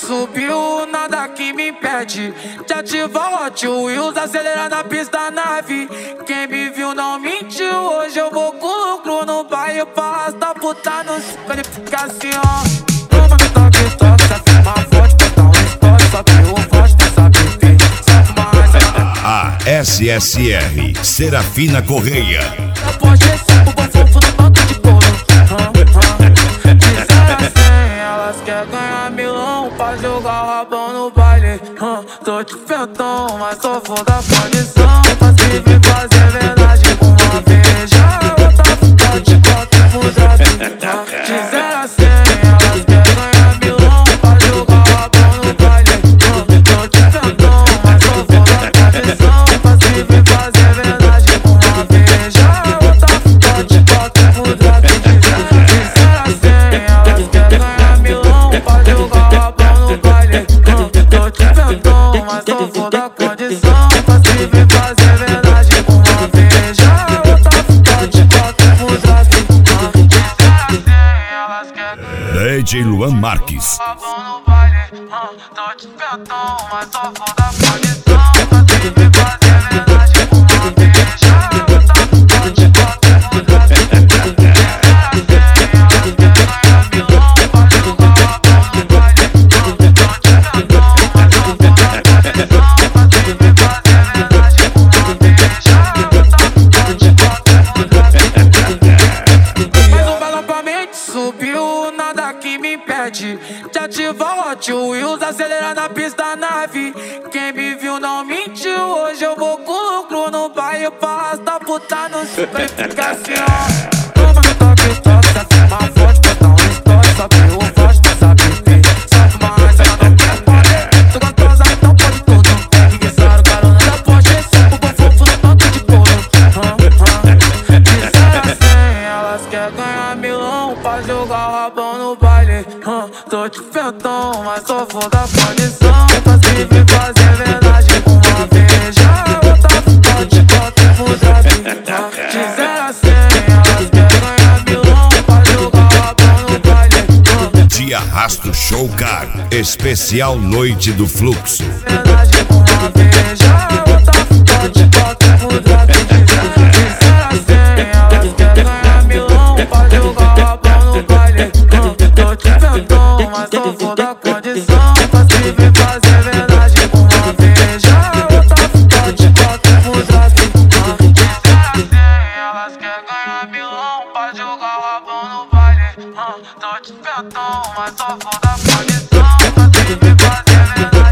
subiu, nada que me impede de ativar o Hot Wheels, acelerar na pista da nave. Quem me viu não mentiu, hoje eu vou com lucro no baile pra arrastar puta no ciclo. Ele fica assim, ó. Toma no toque, toque, se afirma forte, botar um esporte, só que o forte não sabe ver. Sabe mais, A SSR Serafina Correia. Depois desse o fofo no banco de couro. De 0 a 100, elas querem ganhar milão pra jogar o rabão no baile. Tô de pentão, mas só vou dar condição pra se vir fazer verdade com uma beija. Outra puta de quatro fudado. De 0 a 100, elas querem ganhar milão pra jogar o rabão no baile. Tô de pentão, mas só vou dar condição pra se vir fazer verdade com uma beija. Outra puta de quatro fudado. De 0 a 100, elas querem ganhar milão pra jogar o rabão no baile. Tô de pentão, mas só vou dar condição pra se vir fazer verdade com uma beija. Outra puta de quatro fudado. De 0 a 100, elas querem DJ Luan Marques. rabão no baile. Tô de pentão, mas só vou dar condição pra se vir fazer verdade com uma beija. Outra puta de quatro fudado. De 0 a 100, elas querem ganhar milão pra jogar o rabão no baile. Tô de pentão, mas só vou dar condição pra se vir fazer verdade com uma beija. Outra puta de quatro fudado. Mais um balão pra mente subiu, nada que me impede de ativar o Hot Wheels, acelerar na pista da nave. Quem me viu não mentiu, hoje eu vou com lucro no baile pra arrastar puta no ciclo. Ele fica assim, ó. Toma no toque, toque, se afirma forte, botar um esporte, só que o forte não sabe ver. Sabe mais, ela não quer poder. Tô gostosa, então pode tudo. Enguiçaram carona da Porsche, o bom fofo no banco de couro. De 0 a 100, elas querem ganhar milão pra jogar o rabão no baile. Tô de pentão, mas só vou dar condição pra se vir fazer verdade com uma beija. Outra puta de quatro fudado. De 0 a 100, elas querem ganhar milão pra jogar o rabão no baile. De Arrasto Show Car, especial Noite do Fluxo. Verdade com uma beija. Outra puta de quatro fudado. De 0 a 100, elas querem ganhar milão pra jogar o rabão no baile. Tô de pentão, mas só vou dar condição pra se vir fazer verdade com uma beija. Outra puta de quatro fudado. De 0 a 100, elas querem ganhar milão pra jogar o rabão no baile. Tô de pentão, mas só vou dar condição pra se vir fazer verdade.